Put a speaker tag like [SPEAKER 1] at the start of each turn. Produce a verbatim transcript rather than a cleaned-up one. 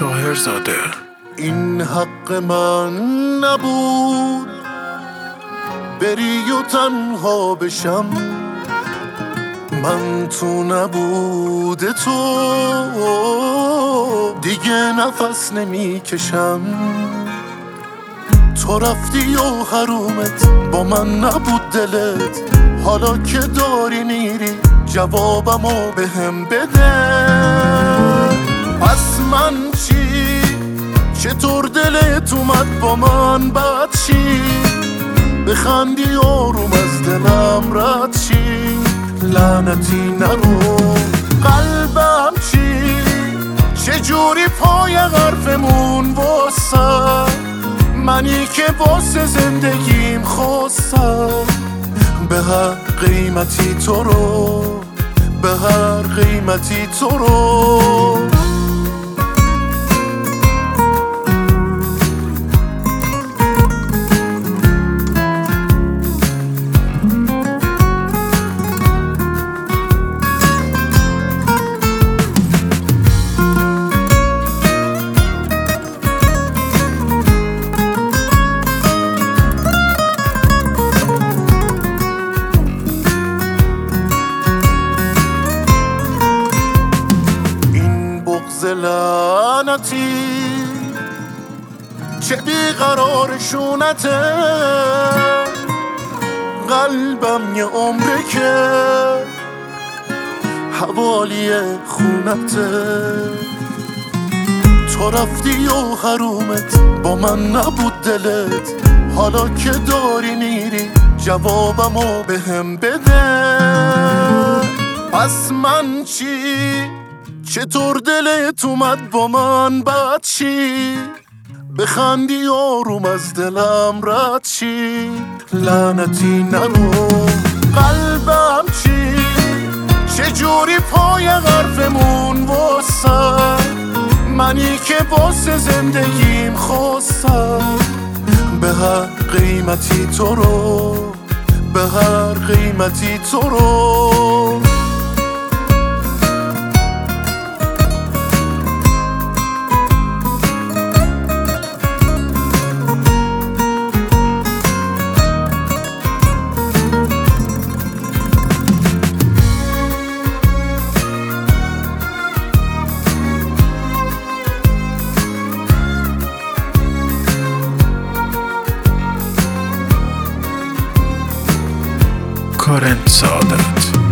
[SPEAKER 1] طاهرزاده.
[SPEAKER 2] این حق من نبود بری و تنها بشم، من تو نبود تو دیگه نفس نمی کشم. تو رفتی و حرومت با من نبود دلت، حالا که داری میری جوابمو بهم بده. پس من چی؟ چطور دلت اومد با من بد چی؟ بخندی آروم از دلم رد چی؟ لعنتی نرو قلبم چی؟ چجوری پای حرفمون واسه منی که واسه زندگیم خواستم، به هر قیمتی تو رو، به هر قیمتی تو رو. لعنتی چه بیقرارشونته، قلبم یه عمره که حوالی خونته. تو رفتی و حرومت با من نبود دلت، حالا که داری میری جوابمو بهم بده. پس من چی؟ چطور دلت اومد با من بد چی؟ بخندی آروم از دلم رد چی؟ لعنتی نرو قلبم چی؟ چجوری پای حرفمون واسه منی که واسه زندگیم خواستم، به هر قیمتی تو رو، به هر قیمتی تو رو.
[SPEAKER 1] کارن سعادت.